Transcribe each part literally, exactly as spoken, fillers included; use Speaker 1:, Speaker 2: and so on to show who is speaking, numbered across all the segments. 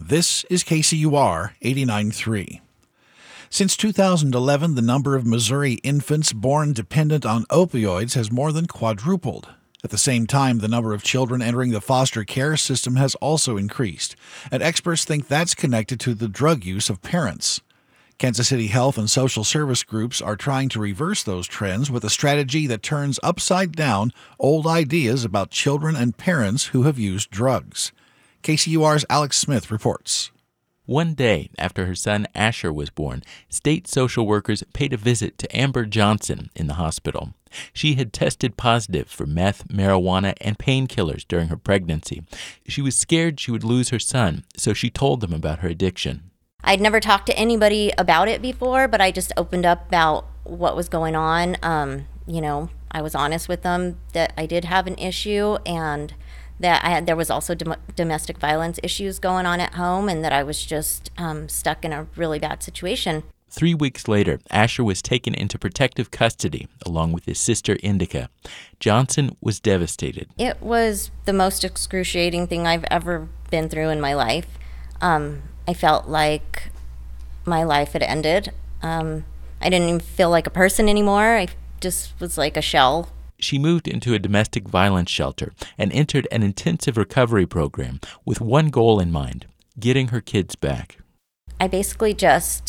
Speaker 1: This is K C U R eighty-nine point three. Since two thousand eleven, the number of Missouri infants born dependent on opioids has more than quadrupled. At the same time, the number of children entering the foster care system has also increased, and experts think that's connected to the drug use of parents. Kansas City health and social service groups are trying to reverse those trends with a strategy that turns upside down old ideas about children and parents who have used drugs. K C U R's Alex Smith reports.
Speaker 2: One day after her son Asher was born, state social workers paid a visit to Amber Johnson in the hospital. She had tested positive for meth, marijuana, and painkillers during her pregnancy. She was scared she would lose her son, so she told them about her addiction.
Speaker 3: I'd never talked to anybody about it before, but I just opened up about what was going on. Um, you know, I was honest with them that I did have an issue and that I had, there was also dom- domestic violence issues going on at home, and that I was just um, stuck in a really bad situation.
Speaker 2: Three weeks later, Asher was taken into protective custody along with his sister Indica. Johnson was devastated.
Speaker 3: It was the most excruciating thing I've ever been through in my life. Um, I felt like my life had ended. Um, I didn't even feel like a person anymore. I just was like a shell.
Speaker 2: She moved into a domestic violence shelter and entered an intensive recovery program with one goal in mind: getting her kids back.
Speaker 3: I basically just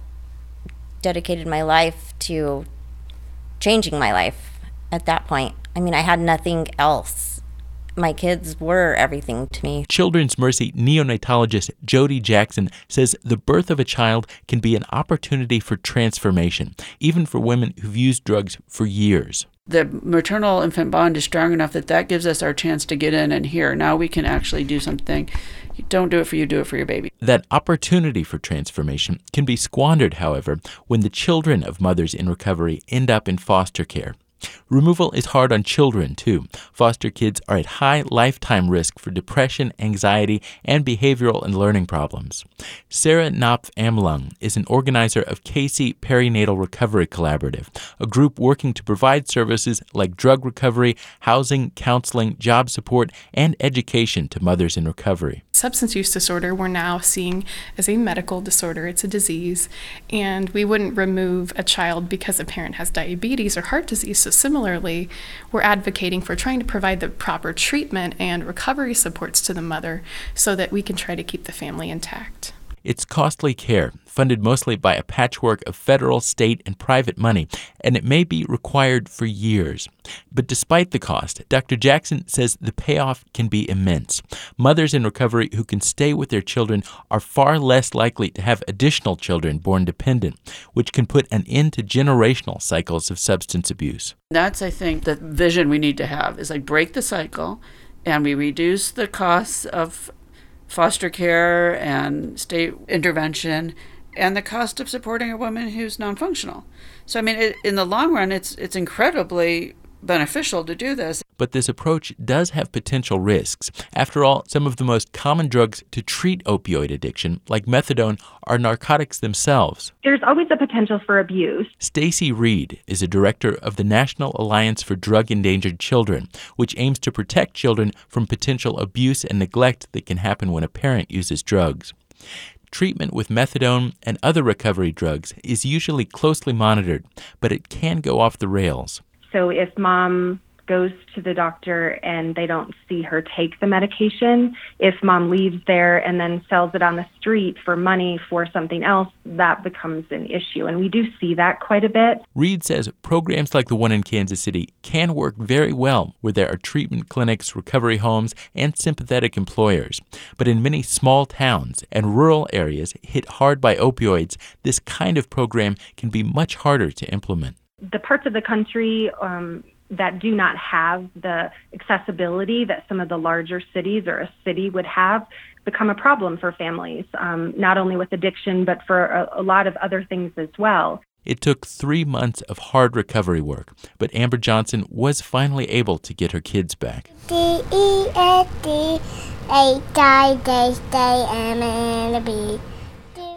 Speaker 3: dedicated my life to changing my life at that point. I mean, I had nothing else. My kids were everything to me.
Speaker 2: Children's Mercy neonatologist Jody Jackson says the birth of a child can be an opportunity for transformation, even for women who've used drugs for years.
Speaker 4: The maternal-infant bond is strong enough that that gives us our chance to get in and here. Now we can actually do something. Don't do it for you, do it for your baby.
Speaker 2: That opportunity for transformation can be squandered, however, when the children of mothers in recovery end up in foster care. Removal is hard on children, too. Foster kids are at high lifetime risk for depression, anxiety, and behavioral and learning problems. Sarah Knopf Amlung is an organizer of K C Perinatal Recovery Collaborative, a group working to provide services like drug recovery, housing, counseling, job support, and education to mothers in recovery.
Speaker 5: Substance use disorder we're now seeing as a medical disorder. It's a disease, and we wouldn't remove a child because a parent has diabetes or heart disease. So similarly, we're advocating for trying to provide the proper treatment and recovery supports to the mother so that we can try to keep the family intact.
Speaker 2: It's costly care, funded mostly by a patchwork of federal, state, and private money, and it may be required for years. But despite the cost, Doctor Jackson says the payoff can be immense. Mothers in recovery who can stay with their children are far less likely to have additional children born dependent, which can put an end to generational cycles of substance abuse.
Speaker 4: That's, I think, the vision we need to have is like break the cycle, and we reduce the costs of foster care and state intervention and the cost of supporting a woman who's non-functional. So, I mean, it, in the long run, it's it's incredibly beneficial to do this.
Speaker 2: But this approach does have potential risks. After all, some of the most common drugs to treat opioid addiction, like methadone, are narcotics themselves.
Speaker 6: There's always a potential for abuse.
Speaker 2: Stacy Reed is a director of the National Alliance for Drug Endangered Children, which aims to protect children from potential abuse and neglect that can happen when a parent uses drugs. Treatment with methadone and other recovery drugs is usually closely monitored, but it can go off the rails.
Speaker 6: So if mom goes to the doctor and they don't see her take the medication, if mom leaves there and then sells it on the street for money for something else, that becomes an issue. And we do see that quite a bit.
Speaker 2: Reed says programs like the one in Kansas City can work very well where there are treatment clinics, recovery homes, and sympathetic employers. But in many small towns and rural areas hit hard by opioids, this kind of program can be much harder to implement.
Speaker 6: The parts of the country um, that do not have the accessibility that some of the larger cities or a city would have become a problem for families, um, not only with addiction, but for a, a lot of other things as well.
Speaker 2: It took three months of hard recovery work, but Amber Johnson was finally able to get her kids back.
Speaker 7: D E S D A D A D A M N B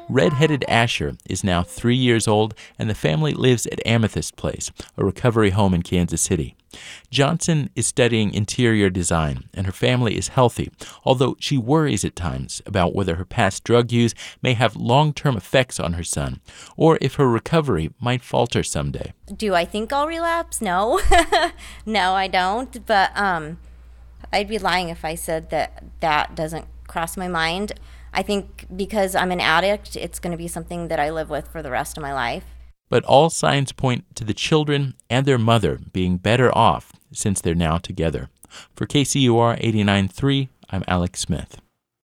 Speaker 2: Red-headed Asher is now three years old, and the family lives at Amethyst Place, a recovery home in Kansas City. Johnson is studying interior design, and her family is healthy, although she worries at times about whether her past drug use may have long-term effects on her son, or if her recovery might falter someday.
Speaker 3: Do I think I'll relapse? No. No, I don't. But um, I'd be lying if I said that that doesn't cross my mind. I think because I'm an addict, it's going to be something that I live with for the rest of my life.
Speaker 2: But all signs point to the children and their mother being better off since they're now together. For K C U R eighty-nine point three, I'm Alex Smith.